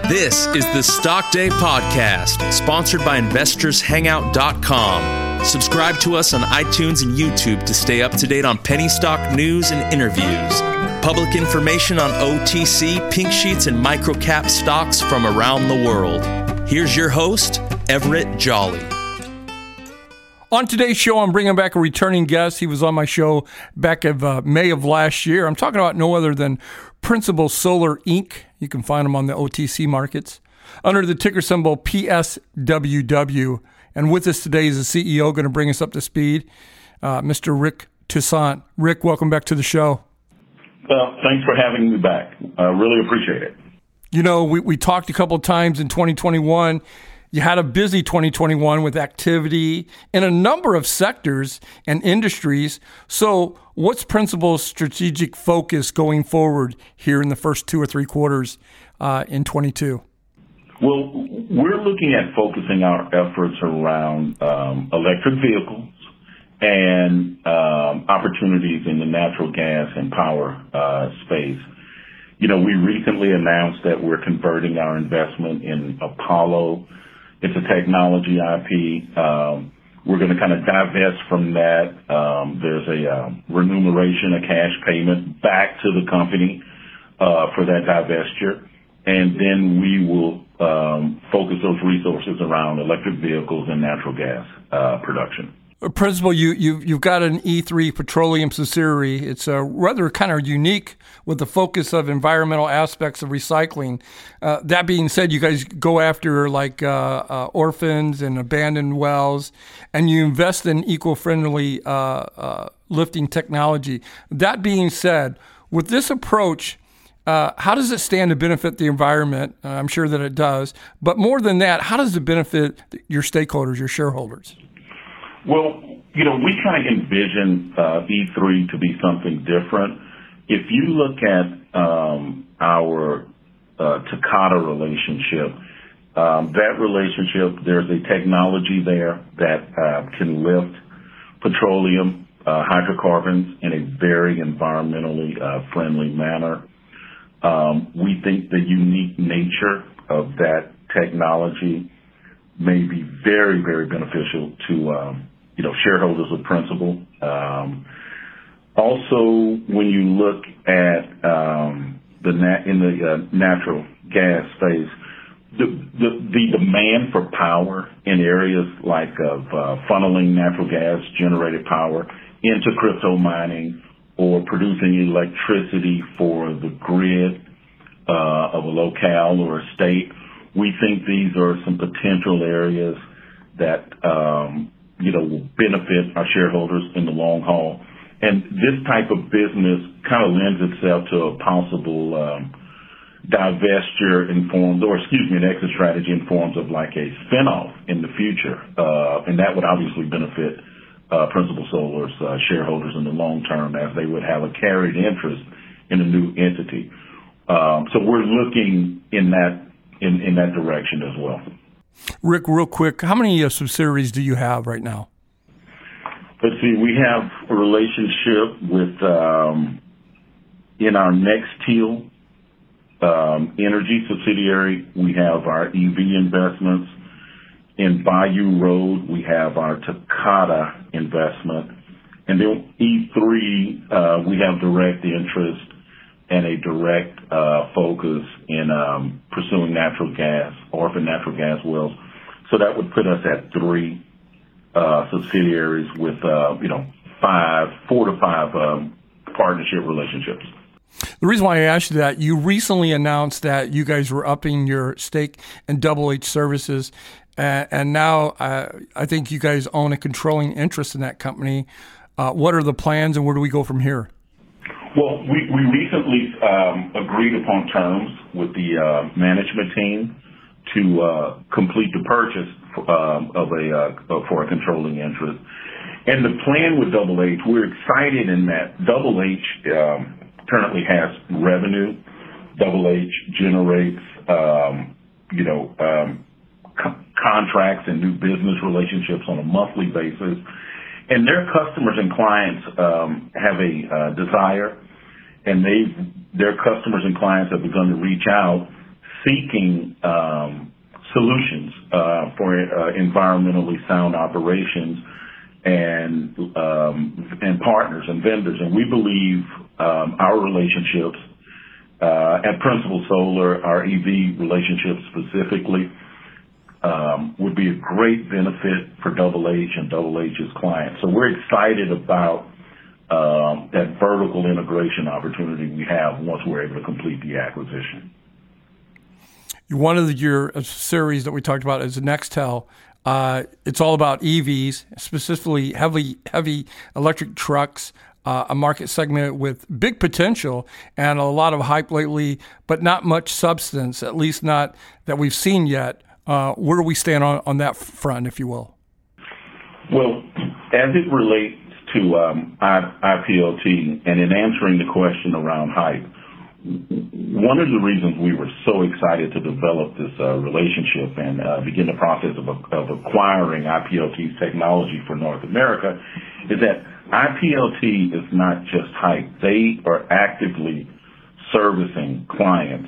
This is the Stock Day Podcast, sponsored by InvestorsHangout.com. Subscribe to us on iTunes and YouTube to stay up to date on penny stock news and interviews. Public information on OTC, pink sheets, and microcap stocks from around the world. Here's your host, Everett Jolly. On today's show, I'm bringing back a returning guest. He was on my show back of May of last year. I'm talking about no other than Principal Solar, Inc. You can find them on the OTC markets under the ticker symbol PSWW. And with us today is the CEO going to bring us up to speed, Mr. Rick Toussaint. Rick, welcome back to the show. Well, thanks for having me back. I really appreciate it. You know, we talked a couple of times in 2021. You had a busy 2021 with activity in a number of sectors and industries. So what's Principal's strategic focus going forward here in the first 2 or 3 quarters in 22? Well, we're looking at focusing our efforts around electric vehicles and opportunities in the natural gas and power space. You know, we recently announced that we're converting our investment in Apollo. It's a technology IP. We're going to kind of divest from that. There's a remuneration, a cash payment back to the company for that divestiture. And then we will focus those resources around electric vehicles and natural gas production. Principal, you've got an E3 petroleum subsidiary. It's rather kind of unique with the focus of environmental aspects of recycling. That being said, you guys go after like orphans and abandoned wells, and you invest in eco-friendly lifting technology. That being said, with this approach, how does it stand to benefit the environment? I'm sure that it does. But more than that, how does it benefit your stakeholders, your shareholders? Well, you know, we kind of envision E3 to be something different. If you look at our Takata relationship, that relationship, there's a technology there that can lift petroleum, hydrocarbons in a very environmentally friendly manner. We think the unique nature of that technology may be very, very beneficial to shareholders of Principal. Also, when you look at the natural gas space, the demand for power in areas like funneling natural gas generated power into crypto mining or producing electricity for the grid of a locale or a state, we think these are some potential areas that will benefit our shareholders in the long haul. And this type of business kind of lends itself to a possible divestiture in forms, an exit strategy in forms of like a spinoff in the future. And that would obviously benefit Principal Solar's shareholders in the long term, as they would have a carried interest in a new entity. So we're looking in that direction as well. Rick, real quick, how many subsidiaries do you have right now? Let's see, we have a relationship with, in our Nexteel energy subsidiary, we have our EV investments. In Bayou Road, we have our Takata investment. And then E3, we have direct interest and a direct focus in pursuing natural gas, orphan natural gas wells. So that would put us at 3 subsidiaries with 4 to 5 partnership relationships. The reason why I asked you that, you recently announced that you guys were upping your stake in Double H Services, and now I think you guys own a controlling interest in that company. What are the plans, and where do we go from here? Well, we recently agreed upon terms with the management team to complete the purchase for a controlling interest. And the plan with Double H, we're excited in that Double H currently has revenue. Double H generates, contracts and new business relationships on a monthly basis. And their customers and clients have a desire, and their customers and clients have begun to reach out seeking solutions for environmentally sound operations and partners and vendors. And we believe our relationships at Principal Solar, our EV relationships specifically, would be a great benefit for Double H and Double H's clients. So we're excited about that vertical integration opportunity we have once we're able to complete the acquisition. One of your series that we talked about is Nextel. It's all about EVs, specifically heavy electric trucks, a market segment with big potential and a lot of hype lately, but not much substance, at least not that we've seen yet. Where do we stand on that front, if you will? Well, as it relates to IPLT, and in answering the question around hype, one of the reasons we were so excited to develop this relationship and begin the process of acquiring IPLT's technology for North America is that IPLT is not just hype. They are actively servicing clients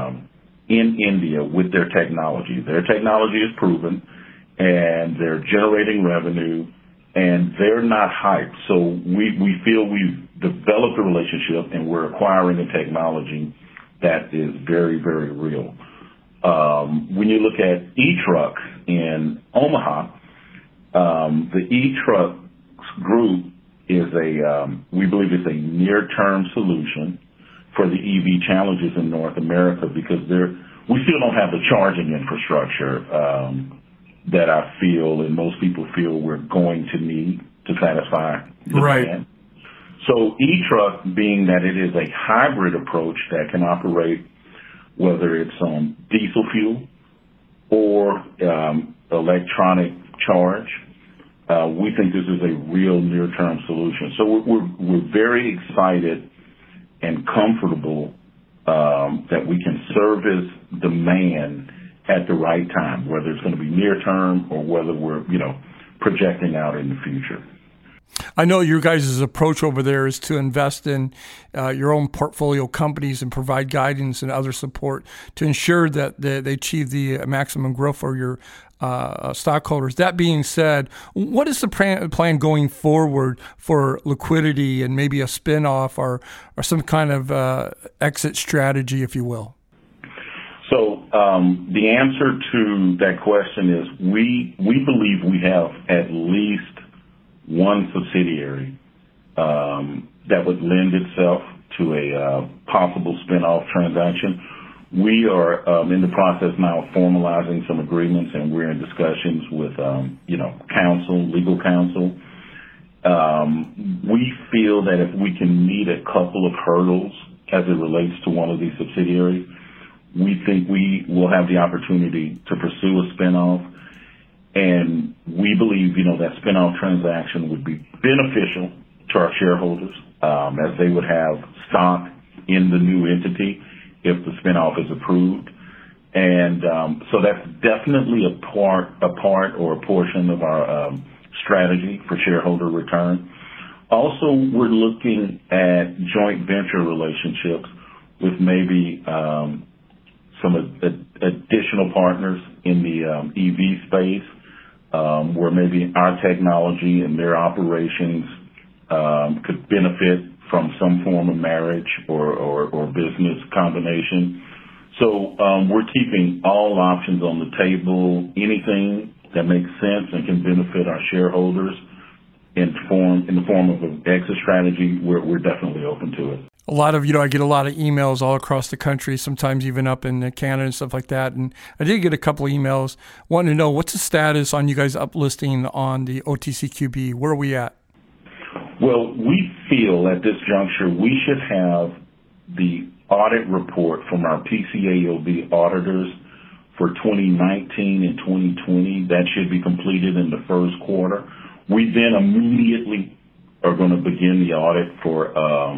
in India with their technology. Their technology is proven, and they're generating revenue, and they're not hype. So we feel we've developed a relationship, and we're acquiring a technology that is very, very real. When you look at eTruck in Omaha, the eTruck group is we believe it's a near-term solution for the EV challenges in North America, because we still don't have the charging infrastructure that I feel and most people feel we're going to need to satisfy demand. Right. So eTruck, being that it is a hybrid approach that can operate whether it's on diesel fuel or electronic charge, we think this is a real near-term solution. So we're very excited and comfortable that we can service demand at the right time, whether it's going to be near term or whether we're, projecting out in the future. I know your guys' approach over there is to invest in your own portfolio companies and provide guidance and other support to ensure that they achieve the maximum growth for your stockholders. That being said, what is the plan going forward for liquidity and maybe a spin-off or some kind of exit strategy, if you will? So the answer to that question is we believe we have at least one subsidiary that would lend itself to a possible spin-off transaction. We are in the process now of formalizing some agreements, and we're in discussions with, legal counsel. We feel that if we can meet a couple of hurdles as it relates to one of these subsidiaries, we think we will have the opportunity to pursue a spin-off. And we believe, that spin-off transaction would be beneficial to our shareholders, as they would have stock in the new entity if the spin-off is approved. And so that's definitely a part or a portion of our strategy for shareholder return. Also, we're looking at joint venture relationships with maybe some additional partners in the EV space, where maybe our technology and their operations could benefit from some form of marriage or business combination. So we're keeping all options on the table. Anything that makes sense and can benefit our shareholders in the form of an exit strategy, we're definitely open to it. A lot of, I get a lot of emails all across the country, sometimes even up in Canada and stuff like that. And I did get a couple of emails wanting to know what's the status on you guys uplisting on the OTCQB. Where are we at? Well, we feel at this juncture we should have the audit report from our PCAOB auditors for 2019 and 2020. That should be completed in the first quarter. We then immediately are going to begin the audit for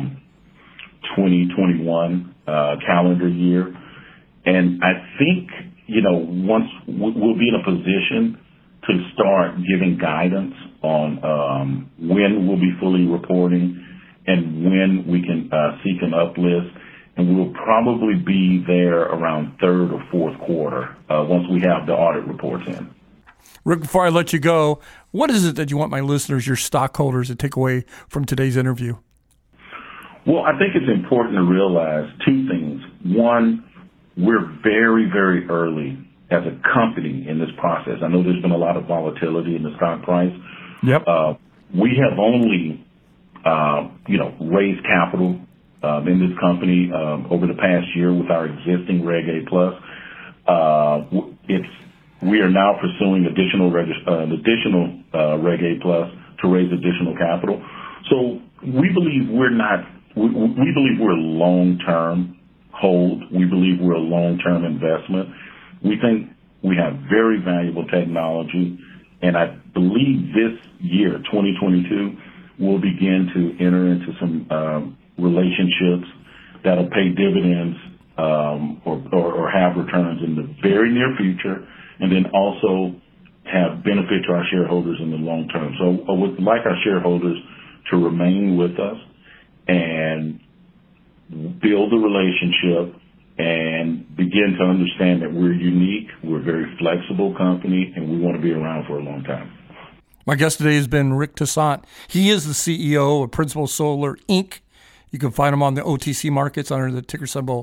2021 calendar year. And I think, once we'll be in a position to start giving guidance on when we'll be fully reporting and when we can seek an uplist. and we'll probably be there around third or fourth quarter once we have the audit reports in. Rick, before I let you go, what is it that you want my listeners, your stockholders, to take away from today's interview? Well, I think it's important to realize two things. One, we're very, very early as a company in this process. I know there's been a lot of volatility in the stock price. Yep. We have only, raised capital in this company over the past year with our existing Reg A Plus. We are now pursuing additional Reg A Plus to raise additional capital. So we believe we're long-term hold. We believe we're a long-term investment. We think we have very valuable technology, and I believe this year, 2022, we'll begin to enter into some relationships that'll pay dividends or have returns in the very near future, and then also have benefit to our shareholders in the long term. So I would like our shareholders to remain with us and build a relationship and begin to understand that we're unique, we're a very flexible company, and we want to be around for a long time. My guest today has been Rick Toussaint. He is the CEO of Principal Solar, Inc. You can find him on the OTC markets under the ticker symbol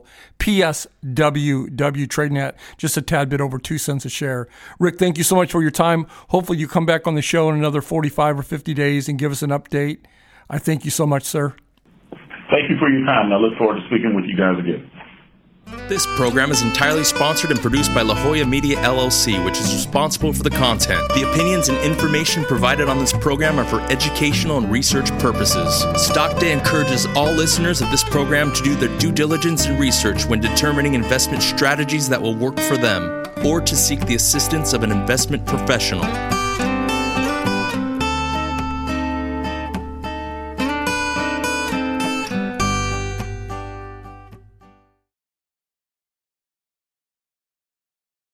PSWW, trading at just a tad bit over 2 cents a share. Rick, thank you so much for your time. Hopefully you come back on the show in another 45 or 50 days and give us an update. I thank you so much, sir. Thank you for your time. I look forward to speaking with you guys again. This program is entirely sponsored and produced by La Jolla Media, LLC, which is responsible for the content. The opinions and information provided on this program are for educational and research purposes. Stock Day encourages all listeners of this program to do their due diligence and research when determining investment strategies that will work for them, or to seek the assistance of an investment professional.